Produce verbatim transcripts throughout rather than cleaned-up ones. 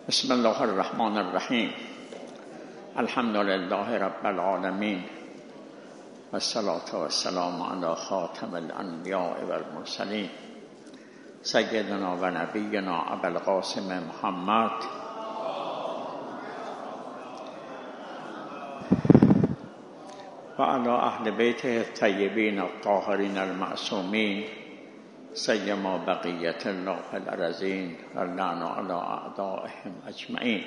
بسم الله الرحمن الرحیم. الحمد لله رب العالمین و الصلاة و السلام علی خاتم الانبیاء و المرسلین سیدنا و نبینا ابوالقاسم محمد و علی اهل بیته الطیبین الطاهرین المعصومین سیما بقیت الله الارضین و اللعن علی اعدائهم اجمعین.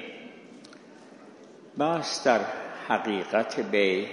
بس در حقیقت بیع،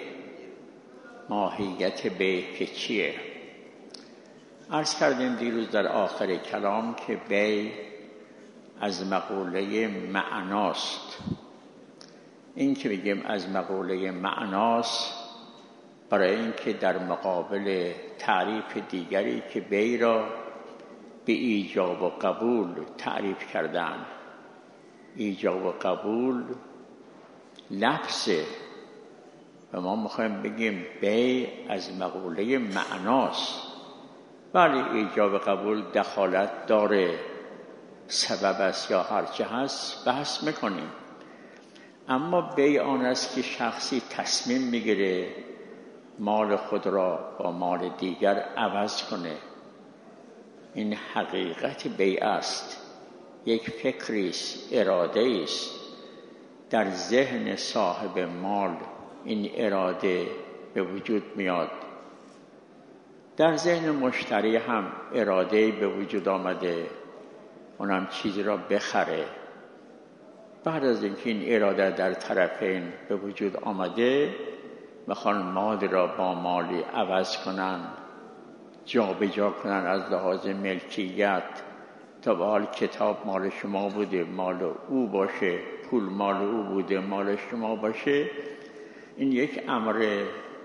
ماهیت بیع که چیه؟ عرض کردیم دیروز در آخر کلام که بیع از مقوله معناست. این که بگیم از مقوله معناست برای اینکه در مقابل تعریف دیگری که بیع را به ایجاب و قبول تعریف کردن، ایجاب و قبول لفظه و ما میخوایم بگیم بیع از مقوله معناست. ولی ایجاب و قبول دخالت داره، سبب است یا هرچه هست بحث میکنیم. اما بیع آن است که شخصی تصمیم میگیره مال خود را با مال دیگر عوض کنه. این حقیقت بیع است. یک فکری است، اراده است در ذهن صاحب مال. این اراده به وجود میاد. در ذهن مشتری هم اراده به وجود آمده، اونم چیزی را بخره. بعد از اینکه این اراده در طرفین به وجود آمده، میخوان مال را با مالی عوض کنن، جا به جا کنن از لحاظ ملکیت. تا به حال کتاب مال شما بوده مال او باشه، پول مال او بوده مال شما باشه. این یک امر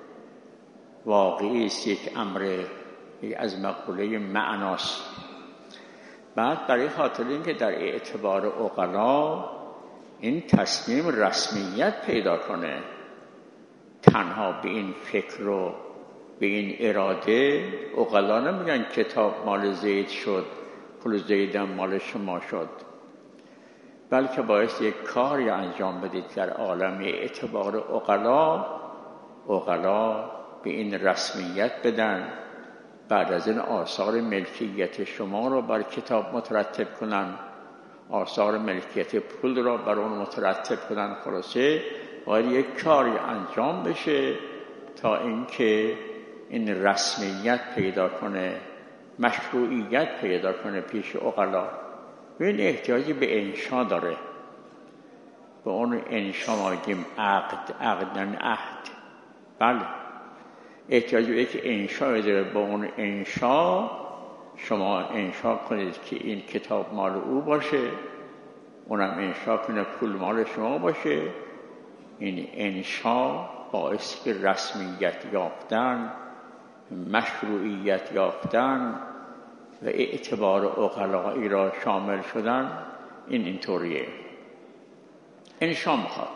واقعی است، یک امر از مقوله معناست. بعد برای خاطر اینکه در اعتبار عقلا این تصمیم رسمیت پیدا کنه، تنها به این فکر و به این اراده عقلا نمیگن کتاب مال زید شد، پول زید هم مال شما شد، بلکه باعث یک کاری انجام بدید در عالم اعتبار عقلا. عقلا به این رسمیت بدن، بعد از این آثار ملکیت شما رو بر کتاب مترتب کنن، آثار ملکیت پول را بر اون مترتب کنن. خلاصه باید یک کاری انجام بشه تا اینکه این رسمیت پیدا کنه، مشروعیت پیدا کنه پیش عقلا. این احتیاجی به انشا داره. به اون انشا ما میگیم عقد، عقدن عهد. بله، احتیاجی به یک انشا داره. با اون انشا شما انشا کنید که این کتاب مال او باشه، اونم انشا کنه پول مال شما باشه. این انشا باعث که رسمیت یافتن، مشروعیت یافتن و اعتبار عقلایی را شامل شدن. این اینطوریه. انشا میخواد.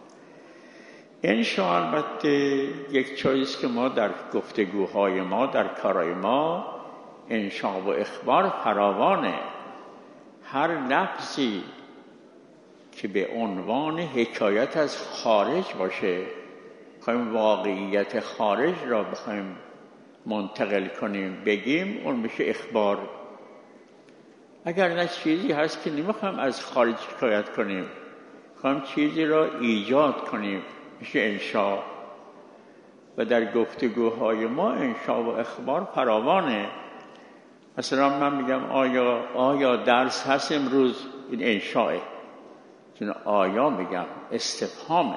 انشا البته یک چیزی که ما در گفتگوهای ما، در کارهای ما، انشا و اخبار فراوانه. هر لفظی که به عنوان حکایت از خارج باشه، بخوایم واقعیت خارج را بخوایم منتقل کنیم بگیم، اون میشه اخبار. اگر نه چیزی هست که نمیخوایم از خارج حکایت کنیم، بخوایم چیزی را ایجاد کنیم، میشه انشا. و در گفتگوهای ما انشا و اخبار فراوانه. مثلا من میگم آیا آیا درس هست امروز؟ این انشاه. چون آیا میگم استفهامه.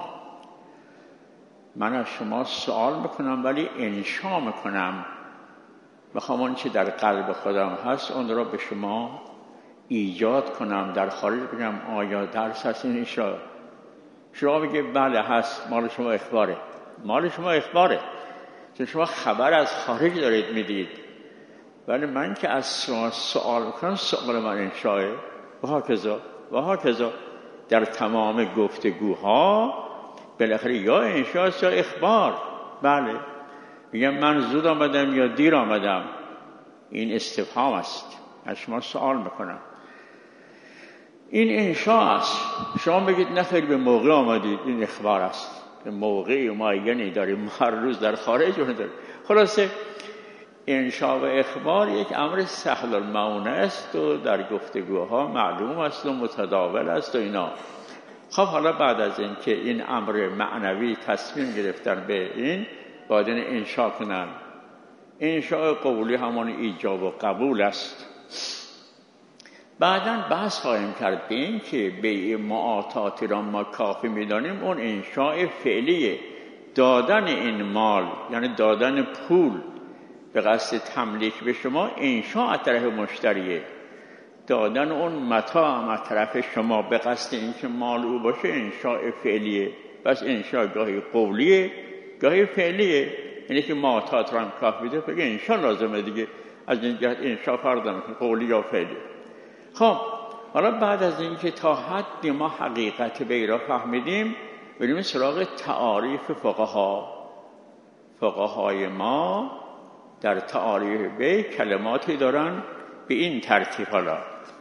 من از شما سوال میکنم ولی انشا میکنم. بخوام اون چی در قلب خودم هست اون را به شما ایجاد کنم. در خارج بگم آیا درس هست؟ این انشا. شما بگه بله هست، مال شما اخباره. مال شما اخباره چون شما خبر از خارج دارید میدید. ولی من که از شما سوال میکنم، سوال من انشاه. و هاکذا و هاکذا در تمام گفتگوها بالاخره یا انشاء است یا اخبار. بله، میگم من زود آمدم یا دیر آمدم، این استفهام است. از شما سوال میکنم. این انشاء است. شما بگید نه خیلی به موقع آمدید، این اخبار است، به موقعی معینی داریم، ما هر روز در خارج اون داریم. خلاصه انشاء و اخبار یک امر سهل المعونه است و در گفتگوها معلوم است و متداول است و اینا. خب حالا بعد از این که این امر معنوی تصمیم گرفتن به این، باید این انشاء کنن. انشاء قولی همان ایجاب و قبول است. بعداً بحث خواهیم کرد به این که بیع معاطاتی را ما کافی می‌دانیم، اون انشاء فعلیه، دادن این مال یعنی دادن پول به قصد تملیک به شما، انشاء از طرف مشتریه. دادن اون متاع از طرف شما به قصد اینکه مال او باشه، انشاء فعلیه. بس انشاء گاهی قولیه گاهی فعلیه، یعنی که معاطات را هم کافی بده بگه انشاء لازمه دیگه، از این جهت انشاء فرض نمی‌کنه قولی یا فعلی. خب حالا بعد از اینکه تا حدی ما حقیقت بیع را فهمیدیم، بریم سراغ تعاریف فقها. فقهای ما در تعاریف بیع کلماتی دارن به این ترتیب. حالا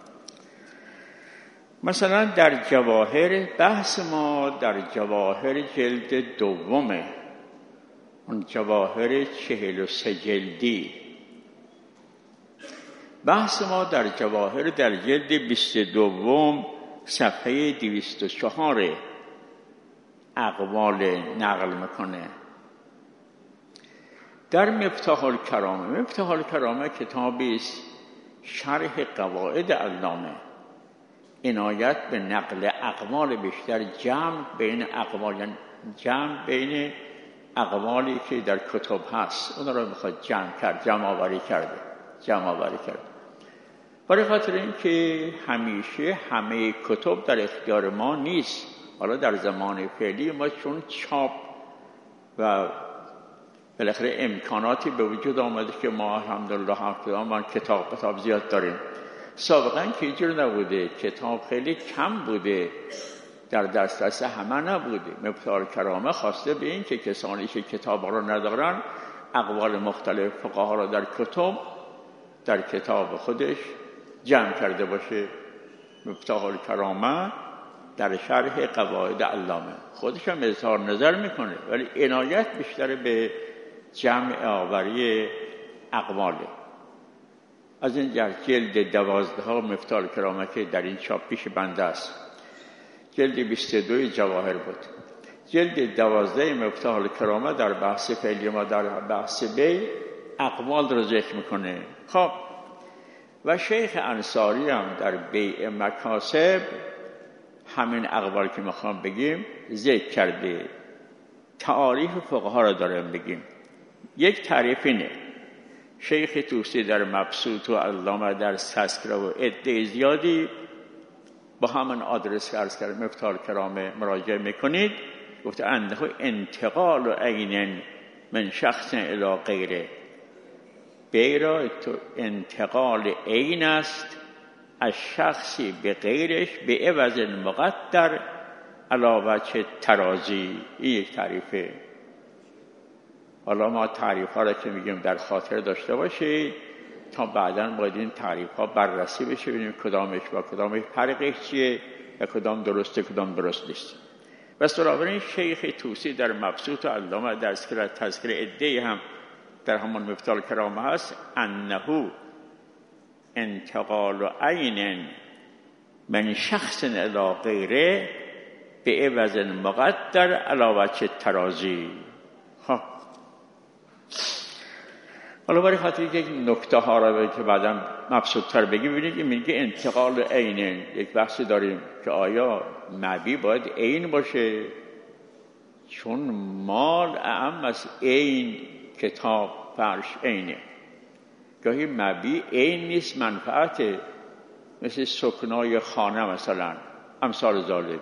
مثلا در جواهر، بحث ما در جواهر جلد دومه، اون جواهر چهل و سه جلدی. بحث ما در جواهر در جلد بیست و دوم صفحه دویست و چهار اقوال نقل میکنه. در مفتاح الکرامه، مفتاح الکرامه کتابی است شرح قواعد علامه، عنایت به نقل اقوال بیشتر، جمع بین اقوال، یعنی جمع بین اقوالی که در کتب هست اون را میخواد جمع کرد، جمع آوری کرده جمع آوری کرده برای خاطر این که همیشه همه کتب در اختیار ما نیست. حالا در زمان فعلی ما چون چاپ و بالاخره امکاناتی به وجود آمده که ما الحمدلله همچنان ما کتاب کتاب زیاد داریم. سابقا که اینجور نبوده، کتاب خیلی کم بوده، در دسترس همه نبوده. مفتاح الکرامه خواسته به این که کسانی که کتاب را ندارن اقوال مختلف فقها را در کتب در کتاب خودش جمع کرده باشه. مفتاح الکرامه در شرح قواعد علامه خودش هم اظهار نظر میکنه، ولی عنایت بیشتر به جمع آوری اقواله. از این جهت جلد دوازده ها مفتاح الکرامه که در این چاپ پیش بنده است، جلد بیست و دو جواهر بود. جلد دوازده مفتاح الکرامه در بحث فعلی ما در بحث بیع اقوال رو ذکر میکنه. خب و شیخ انصاری هم در بیع مکاسب همین اقوال که میخوام بگیم ذکر کرده. تعاریف فقها را دارم بگیم. یک تعریف اینه، شیخ طوسی در مبسوط و علامه در تذکره و عده زیادی با همین آدرس که عرض کردم مفتاح الکرامه مراجعه میکنید. گفته انده انتقال و عین من شخص الی غیره، بیع را انتقال عین است از شخصی به غیرش به عوض مقدر علی وجه ترازی. این یک تعریفه. حالا ما تعریف ها را که میگیم در خاطر داشته باشید تا بعداً باید این تعریف ها بررسی بشه، ببینیم کدامش با کدامش فرقش چیه و کدام درسته کدام درست نیست. بس بنابراین شیخ طوسی در مبسوط و علامه در تذکر عده هم در همون مفتاح الکرامه هست، انه انتقال عین من شخص الی غیره به عوض مقدر علی وجه ترازی. خب حالا برای خاطر یک نکته ها را که بعداً مبسوط تر بگیم، ببینید که میگه انتقال عین، یک بحثی داریم که آیا مبیع باید عین باشه؟ چون مال اعم از عین، کتاب فرش عینه. گاهی مبیع عین نیست، منفعته، مثل سکنای خانه مثلا، امثال ذالک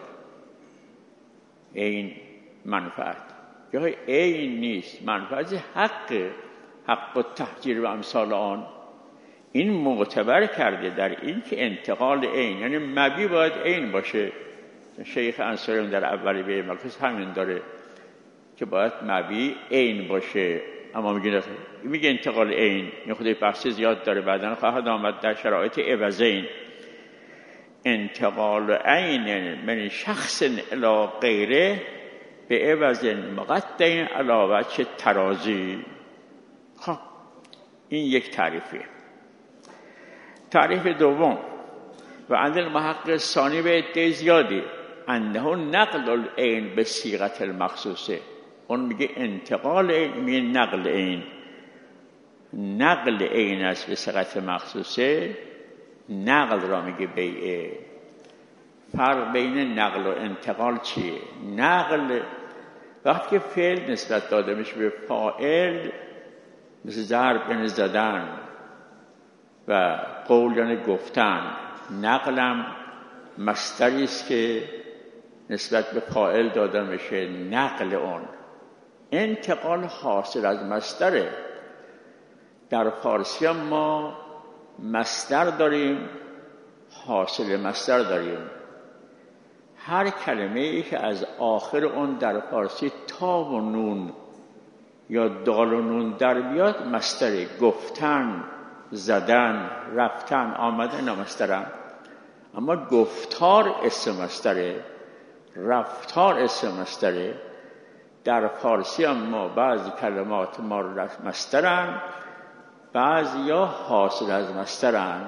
عین منفعت. گاهی عین نیست، منفعت حق حق و تحجیر و امثال آن. این معتبر کرده در این که انتقال عین، یعنی مبیع باید عین باشه. شیخ انصاری در اولی بیع مکاسب همین داره که باید مبیع عین باشه. اما میگه میگه انتقال عین، این خودی بحث زیاد داره، بعداً خواهد آمد در شرایط عوضین. انتقال عین من شخص الی غیره به عوض مقطع علی وجه ترازی. خب این یک تعریفه. تعریف دوم و عند المحقق ثانی به عده زیادی انه نقل العین به صیغه المخصوصه. اون میگه انتقال عین، میگه نقل عین. نقل عین است به صیغه مخصوصه، نقل را میگه بیعه. فرق بین نقل و انتقال چیه؟ نقل وقتی که فعل نسبت داده میشه به فاعل، مثل ضرب یعنی زدن و قول یعنی گفتن. نقلم مصدری است که نسبت به فاعل داده میشه، نقل اون. انتقال حاصل از مصدره. در فارسی هم ما مصدر داریم، حاصل مصدر داریم. هر کلمه ای که از آخر اون در فارسی تا و نون یا دال و نون در بیاد مصدره. گفتن، زدن، رفتن، آمدن مصدرن. اما گفتار اسم مصدره، رفتار اسم مصدره. در فارسی هم ما بعضی کلمات ما مصدرن، بعضی یا حاصل از مصدرن.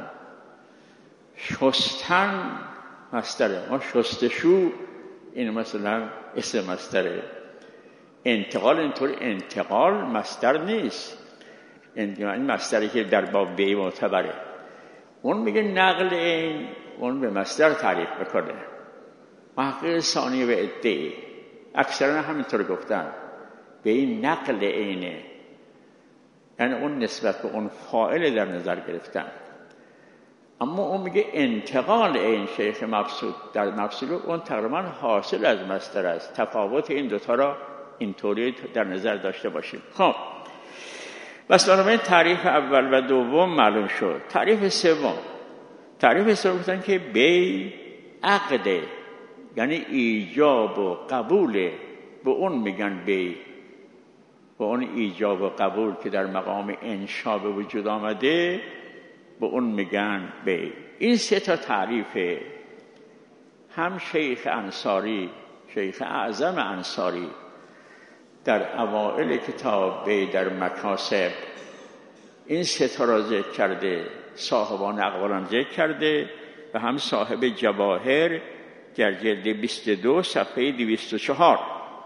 شستن مصدره، ما شستشو این مثلا اسم مصدره. انتقال اینطور انتقال مصدر نیست، این مصدری که در باب بی معتبره. اون میگه نقل این، اون به مصدر تعریف بکنه. محقق ثانی و عده اکثرا همینطور گفتن به این نقل اینه، یعنی اون نسبت به اون فاعل در نظر گرفتن. اما اون میگه انتقال این شیخ مبسوط در مفصول اون تقریبا حاصل از مصدر است. تفاوت این دوتا را اینطوری در نظر داشته باشیم. خب بس بنابراین تعریف اول و دوم معلوم شد. تعریف سوم، تعریف سوم گفتن که بی عقده، یعنی ایجاب و قبول. به اون میگن بی، به اون ایجاب و قبول که در مقام انشا به وجود آمده، به اون میگن بی. این سه تا تعریفه. هم شیخ انصاری، شیخ اعظم انصاری، در اوائل کتاب بی در مکاسب این سه تا را ذکر کرده، صاحبان اقوالم ذکر کرده و هم صاحب جواهر در جلد بیست و دو صفحه دویست و چهار.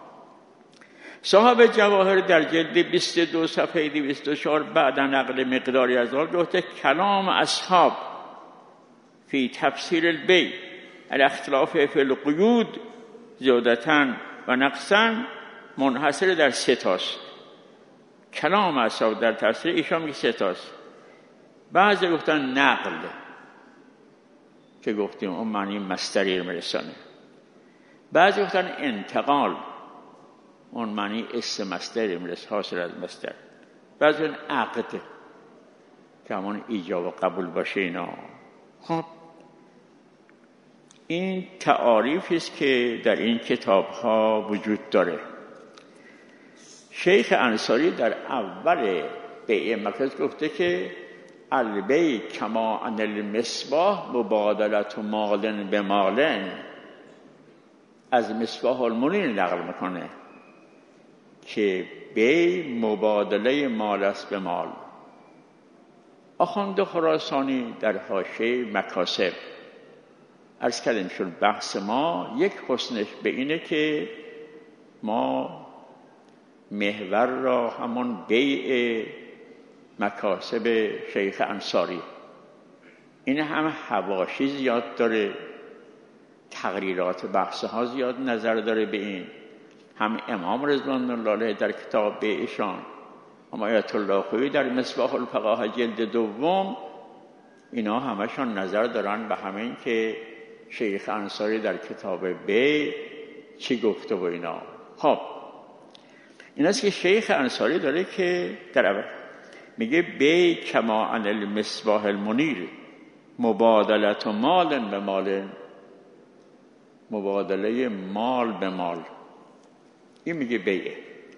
صاحب جواهر در جلد بیست و دو صفحه دویست و چهار بعد نقل مقداری از آن گفته کلام اصحاب فی تفسیر البی الاختلاف فی القیود زیادتاً و نقصاً منحصر در سه تاست. کلام اصحاب در تفسیر ایشان میگه سه تاست. بعضی گفتن نقل که گفتیم اون معنی مصدری میرسانه. بعضی گفتن انتقال، اون معنی اسم مصدری میرسه، حاصل از مصدر. بعضی گفتن عقد که همون ایجاب و قبول باشه اینا. خب این تعاریفی است که در این کتاب ها وجود داره. شیخ انصاری در اول بیع مکاس گفته که البی کما ان المصباح مبادلت مالن به مالن، از مصباح المنیر نقل میکنه که بی مبادله مال است به مال. آخوند خراسانی در حاشیه مکاسب عرض کردیم شد بحث ما یک حسنش به اینه که ما محور را همون بیع مکاسب شیخ انصاری، این هم حواشی زیاد داره، تقریرات بحث ها زیاد نظر داره به این. هم امام رضوان الله علیه در کتاب بیعشان، هم آیت الله خویی در مصباح الفقاهه جلد دوم، اینا همشان نظر دارن به همین که شیخ انصاری در کتاب بیع چی گفته و اینا. خب این است که شیخ انصاری داره که در اول میگه بی کما ان المصباح المنیر مبادلت مال به مال، مبادله مال به مال، این میگه بیعه.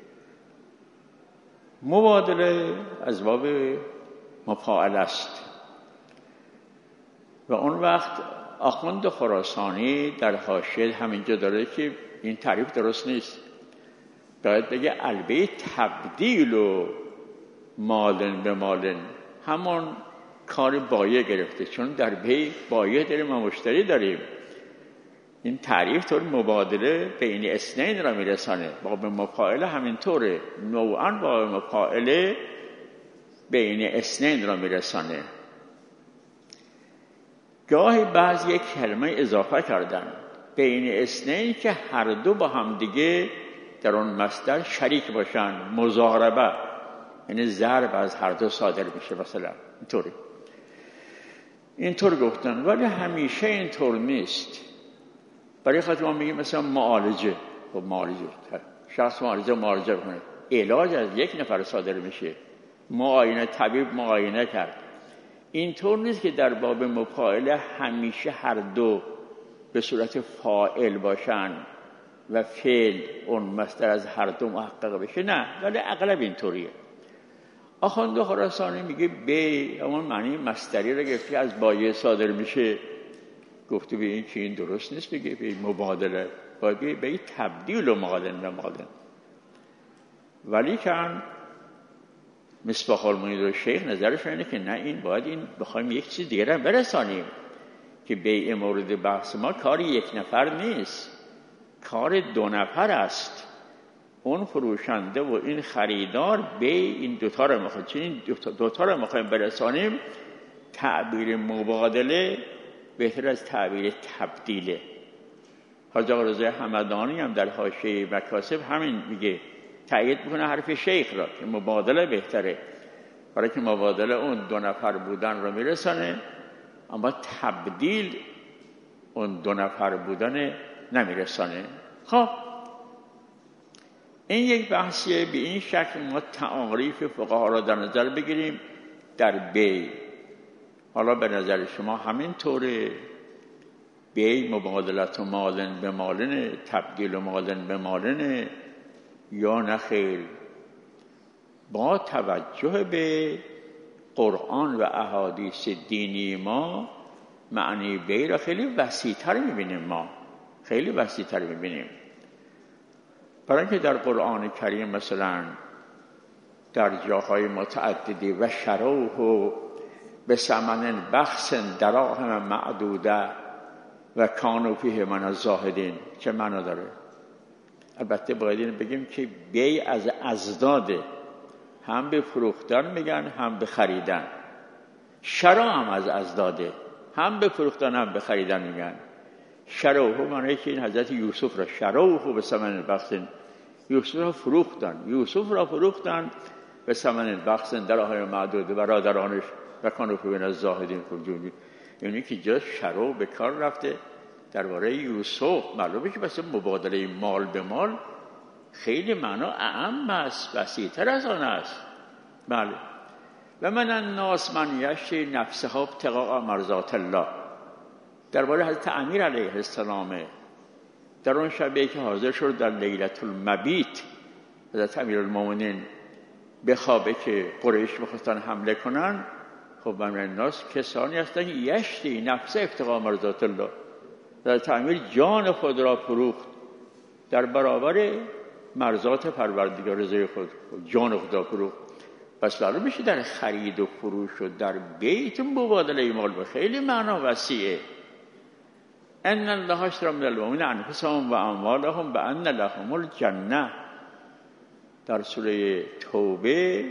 مبادله از باب مفاعله است و اون وقت آخوند خراسانی در حاشیه همینجا داره که این تعریف درست نیست، باید بگه البه تبدیل و مالن به مالن، همون کار بایع گرفته، چون در بی بایع داریم و مشتری داریم. این تعریف طور مبادله بین اثنین را میرسانه. باب مفاعله همینطوره، نوعاً باب مفاعله بین اثنین را میرسانه. گاهی بعض یک کلمه اضافه کردن بین اثنین که هر دو با هم دیگه در اون مصدر شریک باشن، مضاربه، یعنی ضرب از هر دو صادر میشه مثلا، اینطوری اینطور گفتن. ولی همیشه اینطور نیست. برای خاطر ما میگیم مثلا معالجه، خب معالجه شخص معالجه معالجه کنه، علاج از یک نفر صادر میشه، معاینه طبیب معاینه کرد. اینطور نیست که در باب مفاعله همیشه هر دو به صورت فاعل باشن و فعل اون مصدر از هر دو محقق بشه، نه، ولی اغلب اینطوریه. آخوند خراسانی میگه بی همون معنی مصدری را گرفته از بایع صادر میشه، گفته به این که این درست نیست، بگه به مبادله، باید بگه به تبدیل و مالن و مالن. ولی کن مصباح المنیر و شیخ نظرش اینه که نه، این باید این بخوایم یک چیز دیگه هم برسانیم که بیع مورد بحث ما کار یک نفر نیست، کار دو نفر است. اون فروشنده و این خریدار بیع این دوتا رو میخوایم، چون این دوتا, دوتا رو میخوایم برسانیم. تعبیر مبادله بهتر از تعبیر تبدیله. حاج آقا رضا همدانی هم در حاشیه مکاسب همین میگه، تأیید میکنه حرف شیخ را که مبادله بهتره، برای که مبادله اون دو نفر بودن رو میرسانه، اما تبدیل اون دو نفر بودن نمیرسانه. خب این یک بحثیه. به این شکل ما تعاریف فقها را در نظر بگیریم در بیع. حالا به نظر شما همین طوره؟ بیع مبادلت و مالن به مالن، تبدیل و مالن به مالن، یا نخیر؟ با توجه به قرآن و احادیث دینی ما معنی بیع را خیلی وسیع‌تر می‌بینیم، ما خیلی وسیع‌تر می‌بینیم. برای اینکه در قرآن کریم مثلا در جاهای متعددی و شروه به ثمن بخس دراهم معدوده و کانوا فیه من الزاهدین، چه معنا داره؟ البته باید این بگیم که بیع از ازداده، هم به فروختن میگن هم به خریدن. شرا هم از ازداده، هم به فروختن هم به خریدن میگن. شروه معنی که این حضرت یوسف را شروه به ثمن بخس، یوسف را فروختن، یوسف را فروختن به ثمن بخس دراهم معدوده، برادرانش و کانوا فیه من الزاهدین فرجونی. یعنی که جا شرو به کار رفته درباره یوسف. معلومه که مثلا مبادله مال به مال خیلی معنا اعم است، وسیع‌تر از آن است. بله. و من الناس من یشری نفسه ابتغاء مرضات الله، درباره حضرت امیر علیه السلام در اون شبی که حاضر شد در لیلة المبیت حضرت امیرالمومنین بخوابه که قریش می‌خواستن حمله کنن. خب من الناس کسانی هستن یشری نفسه ابتغاء مرضات الله، حضرت امیر جان خود را فروخت در برابر مرضات پروردگار، رضای خود جان خود را فروخت. پس معلوم میشه در خرید و فروش و در بیع مبادله مال به خیلی معنا وسیعه. ان الله اشتری من المؤمنین انفسهم و اموالهم بان لهم الجنه، در سوره توبه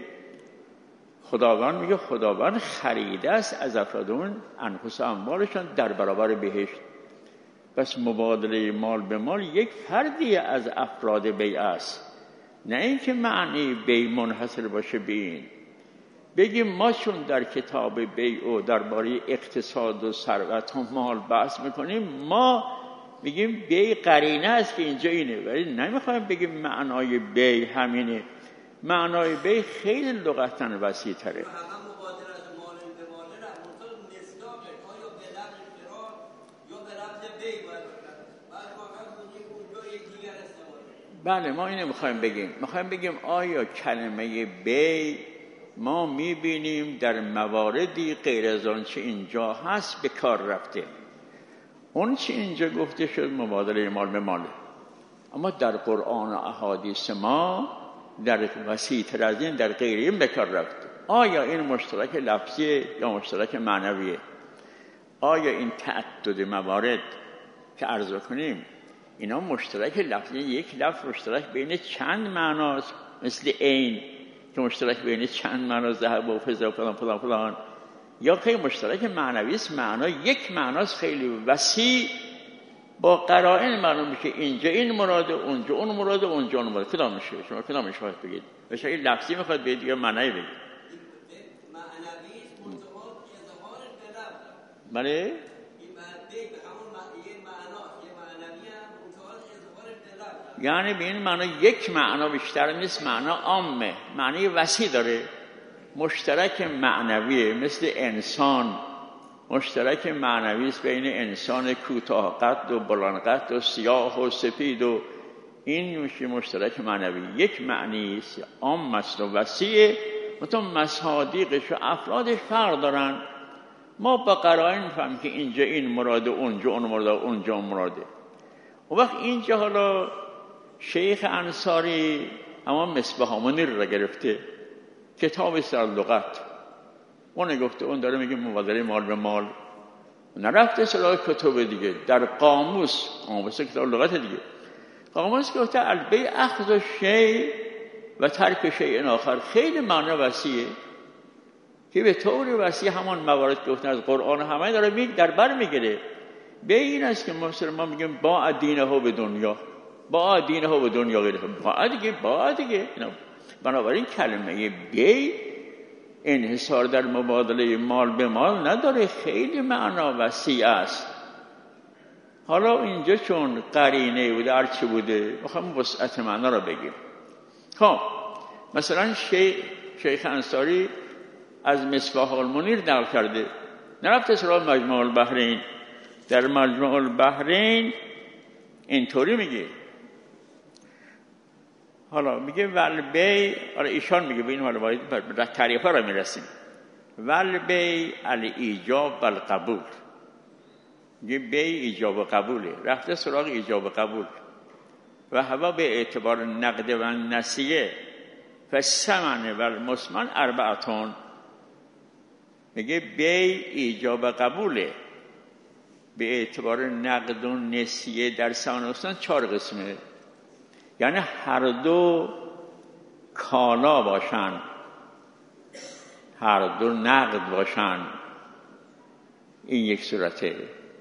خداوند میگه خداوند خریده است از افرادون انفس و اموالشان در برابر بهشت. پس مبادله مال به مال یک فردی از افراد بیع است، نه اینکه معنی بیع منحصر باشه به این. بگیم ما چون در کتاب بیع و درباره اقتصاد و ثروت و مال بحث میکنیم، ما میگیم بیع قرینه است که اینجا اینه، ولی نمیخوایم بگیم معنای بیع همینه. معنای بیع خیلی لغتاً وسیع تره. بله، ما اینو میخوایم بگیم. میخوایم بگیم آیا کلمه بیع ما میبینیم در مواردی غیر از آنچه اینجا هست به کار رفته. اون چی اینجا گفته شد مبادله مال به ماله، اما در قرآن و احادیث ما در وسیع‌تر از این در غیر این بکار رفت. آیا این مشترک لفظیه یا مشترک معنویه؟ آیا این تعدد موارد که عرض کنیم اینا مشترک لفظی، یک لفظ مشترک بین چند معناست مثل عین که مشترک بین چند معنا ذهب و فضه و فلان فلان فلان، یا که مشترک معنوی است، معنا یک معناست خیلی وسیع با قرائن معلوم میشه اینجا این مراده، اونجا اون مراده، اونجا اون مراده. کدام میشه؟ شما کدام میشه خواهد بگید؟ بشه این لفظی میخواد بگید یا معنی بگید؟ معنوی است منتها اظهار به لفظ. بله؟ این معنی به همون معنی معناست، یه معنوی هم منتها اظهار به لفظ. یعنی به این معنا یک معنا بیشتر نیست، معنا عامه، معنی وسیع داره. مشترک معنویه مثل انسان، مشترک معنوی است بین انسان کوتاه قد و بلند قد و سیاه و سفید و این میشه مشترک معنوی. یک معنی است عام است و وسیع، مثلا مصادیقش و افرادش فرق دارن. ما با قرائن میفهمیم که اینجا این مراده، اونجا اون مراده، اونجا اون مراده. و وقت اینجا حالا شیخ انصاری اما مصباح منیر را گرفته، کتاب سر لغت، اون گفته اون داره میگه مبادله مال به مال، نرفته سراغ کتب دیگه. در قاموس، قاموس کتاب لغت دیگه، قاموس گفته البیع اخذ شیء و ترک شیء آخر. خیلی معنی وسیعه که به طور وسیع همان موارد گفتن از قرآن همه داره میگه در بر میگیره. به این است که ما میگیم با دینه به دنیا، با دینه به دنیا غیره، با دیگه با دیگه. بنابراین کلمه بی انحصار در مبادله مال به مال نداره، خیلی معنا وسیع است. حالا اینجا چون قرینه بوده هرچی بوده میخوام وسعت معنا رو بگیم. خب مثلا شیخ شیخ انصاری از مصباح المنیر نقل کرده، نرفته سراغ مجموع البحرین. در مجموع البحرین اینطوری میگه، حالا میگه والبی، حالا ایشان میگه به این حالا باید به تعریف ها را میرسیم. والبی الایجاب و القبول، میگه بی ایجاب و قبوله، رفته سراغ ایجاب و قبول. و هوا به اعتبار نقد و نسیه فالثمن و المثمن اربعتون، میگه بی ایجاب و قبوله به اعتبار نقد و نسیه در ثمن چهار قسمه. یعنی هر دو کالا باشن، هر دو نقد باشن، این یک صورته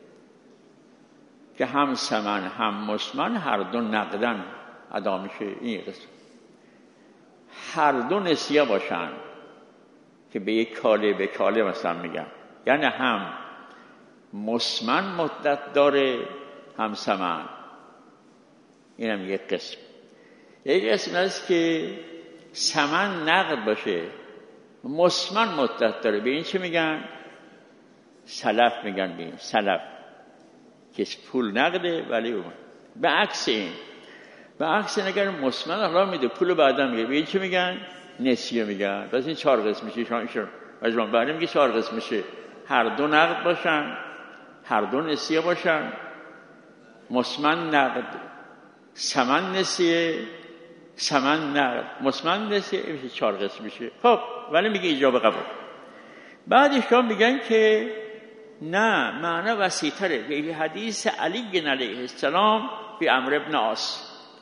که هم ثمن هم مثمن هر دو نقدن ادا میشه. این یک قسم. هر دو نسیه باشن که به یک کاله به کاله مثلا میگن، یعنی هم مثمن مدت داره هم ثمن. این هم یک قسم. یک قسم است که ثمن نقد باشه مثمن مدت داره، به این چه میگن؟ سلف میگن. به این سلف که پول نقده ولی اون به عکس این، به عکس این اگر مثمن حالا میده پول بعدا میگه، به این چه میگن؟ نسیه میگن. پس این چهار قسم میشه. شما مجموع بعدی میگه چهار قسم میشه، هر دو نقد باشن، هر دو نسیه باشن، مثمن نقد ثمن نسیه، ثمن نقد مثمن نسیه، میشه چهار قسم میشه. خب ولی میگه ایجاب قبول. بعدش هم میگن که نه، معنی وسیع‌تره. به حدیث علی علیه السلام به عمرو بن عاص،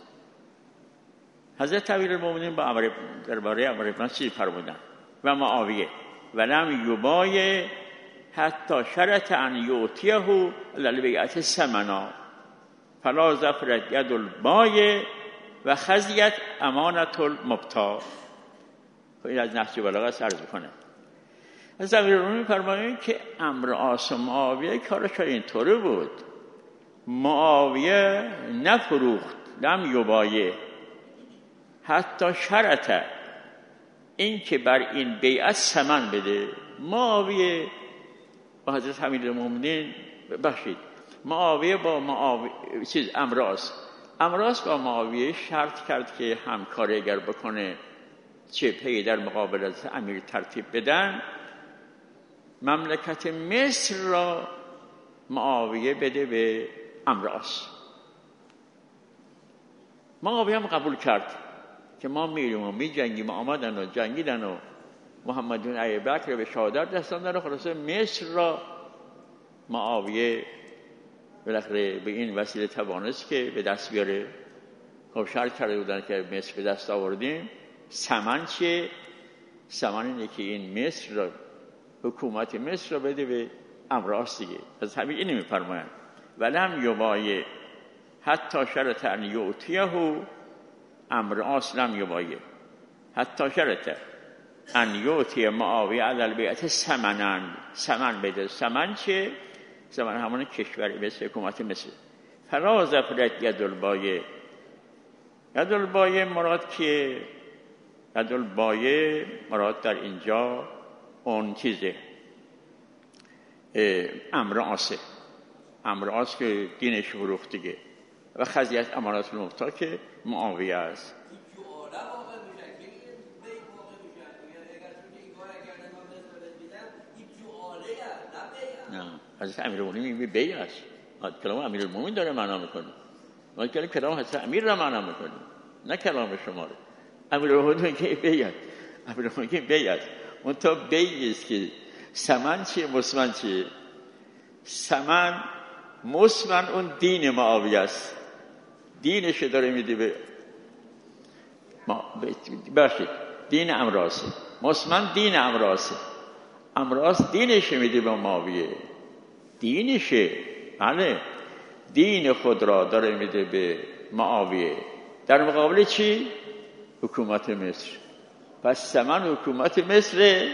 حضرت امیرالمومنین با عمرو درباره عمرو بن عاص فرمودن و معاویه ولم یبایع حتی شرط ان یعطیه للبیعة ثمنا فلا ظفرت ید البایع و خزیت امانت المبتاع. این از نهج بلاغه عرض کنه. از امیرالمومنین فرمایند که عمرو عاص و معاویه کارش اینطوری بود، معاویه نفروخت، لم یبایع، حتی شرط این که بر این بیعت ثمن بده. معاویه با حضرت امیرالمومنین بخشید، معاویه با معاویه چیز عمرو عاص عمرو عاص با معاویه شرط کرد که همکاری اگر بکنه جبهه در مقابل از امیر ترتیب بدن، مملکت مصر را معاویه بده به عمرو عاص. معاویه هم قبول کرد که ما میریم و میجنگیم. آمدن و جنگیدن و محمد بن ابوبکر به شهادت رساندن. خلاصه مصر را معاویه بالاخره به این وسیله توانست که به دست بیاره. خب شرط کرده بودن که مصر به دست آوردیم. ثمن چیه؟ ثمن اینه که این مصر را، حکومت مصر را بده به عمرو عاص دیگه. از همین اینو میفرمایند ولم یبایع حتی شرط ان یعطیه. عمرو عاص لم یبایع حتی شرط ان یعطی معاویه علی البیعة ثمنا. ثمن بده. ثمن چیه؟ ثمن همون کشور مثل حکومت مصر. فلا ظفرت ید البایع. ید البایع مراد که ید البایع مراد در اینجا اون چیزه عمرو عاص. عمرو عاص که دینش فروخت دیگه و خزیت امانات المفتا که معاویه است. نه حضرت امیرالمومنین میگه بیع است. کلام امیرالمومنین داره معنا میکنه. ما کلام کلام حضرت امیر را معنا میکنیم نه کلام شما رو. امیرالمومنین که بیع است. امیرالمومنین که بیع است. اون تا بیع است که ثمن چیه مسمن چیه؟ ثمن مسمن اون دین معاویه است. دینش داره میده به ما باشید دین عمرو عاص. مسمن دین عمرو عاص. عمرو عاص دینش میده به معاویه. دینشه. بله دین خود را داره میده به معاویه. در مقابل چی؟ حکومت مصر. پس ثمن حکومت مصر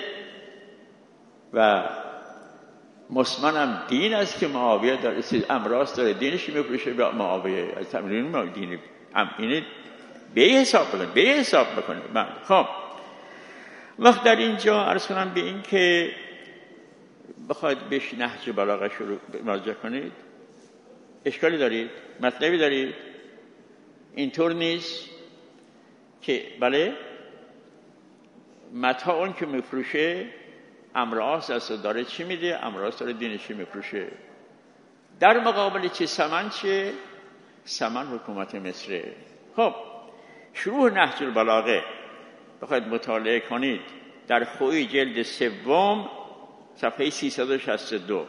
و مسمن هم دین است که معاویه داره. عمرو عاص داره دینش میفروشه به معاویه. از تمرین ما دین این به حساب بکنه به حساب بکنه. خب وقت در اینجا عرض کنم به این که بخواید بهش نهج بلاغه شروع مراجعه کنید اشکالی دارید؟ مطلبی دارید؟ اینطور نیست که بله متاع اون که میفروشه عمرو عاص است داره چی میده؟ عمرو عاص داره دینش میفروشه. در مقابل چی؟ ثمن چیه؟ ثمن حکومت مصر. خب شروع نهج البلاغه بخواید مطالعه کنید در خویی جلد سوم صفحه سیصد و شصت و دو،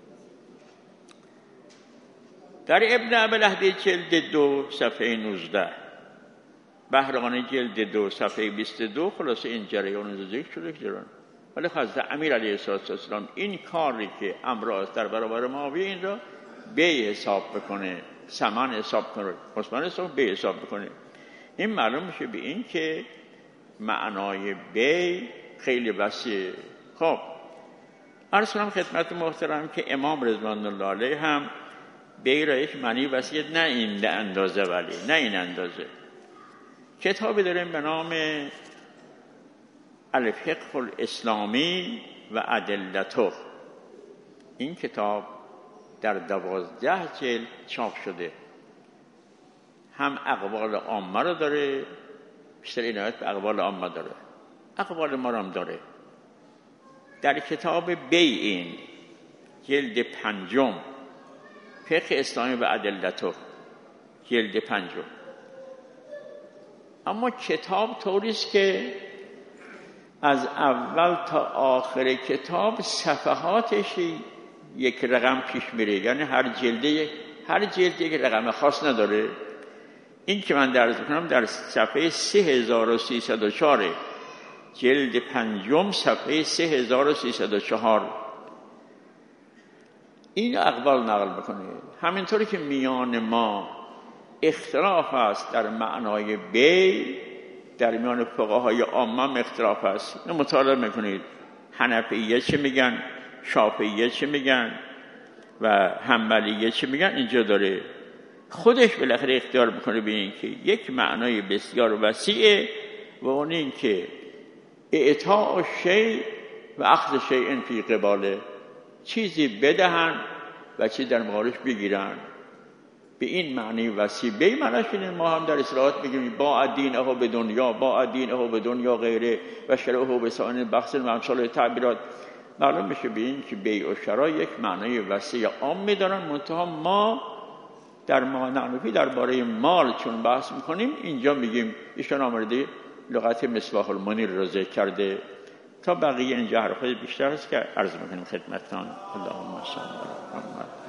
در ابن ابلهدی جلد دو صفحه نوزده، بهرانی جلد دو صفحه بیست و دو. خلاصه این جریان ذکر شده جریان. ولی حضرت امیر علیه السلام این کاری که عمرو عاص در برابر معاویه این را به حساب بکنه، ثمن حساب کنه، مسمن حساب به حساب بکنه. این معلوم میشه به این که معنای بی خیلی وسیع. خب عرض کنم خدمت محترم که امام رضوان الله علیه هم بی را یک معنی وسیع نه این اندازه ولی نه این اندازه. کتابی داریم به نام الفقه الاسلامی و ادلته. این کتاب در دوازده جلد چاپ شده. هم اقوال عامه رو داره، بیشتر عنایت به اقوال عامه داره، اقوال ما هم داره. در کتاب بیعین جلد پنجم فقه اسلامی و ادلته جلد پنجم. اما کتاب طوریست که از اول تا آخر کتاب صفحاتش یک رقم پیش میره، یعنی هر جلده هر جلد یک رقم خاص نداره. این که من درس میکنم در صفحه سه هزار و سیصد و چهار جلد پنجم صفحه سه هزار و سیصد و چهار این اقوال نقل میکنه. همینطوری که میان ما اختلاف است در معنای بی، در میان فقهای عامه اختلاف است. مطالعه میکنید حنفیه چه میگن، شافعیه چه میگن و حنبلیه چه میگن. اینجا داره خودش بالاخره اختیار میکنه به این که یک معنای بسیار وسیعه و اون این که اعطاء شیء و اخذ شیء فی قباله، چیزی بدهن و چیزی در مقابلش بگیرن. به این معنی وسیع. به این معنیش اینه ما هم در اصلاحات میگیم با دینه به دنیا، با دینه به دنیا غیره و شرعه به سائر بخص و امثال تعبیرات. معلوم بشه به این که بیع و شرا یک معنای وسیع عام میدارن. منتها ما در معنوی درباره مال چون بحث میکنیم اینجا میگیم ایشان آمده لغت مصباح المنیر رو ذکر کرده. تا بقیه اینجا حرفای بیشتر است که عرض میکنیم خدمتتان. اللهم صل علی محمد.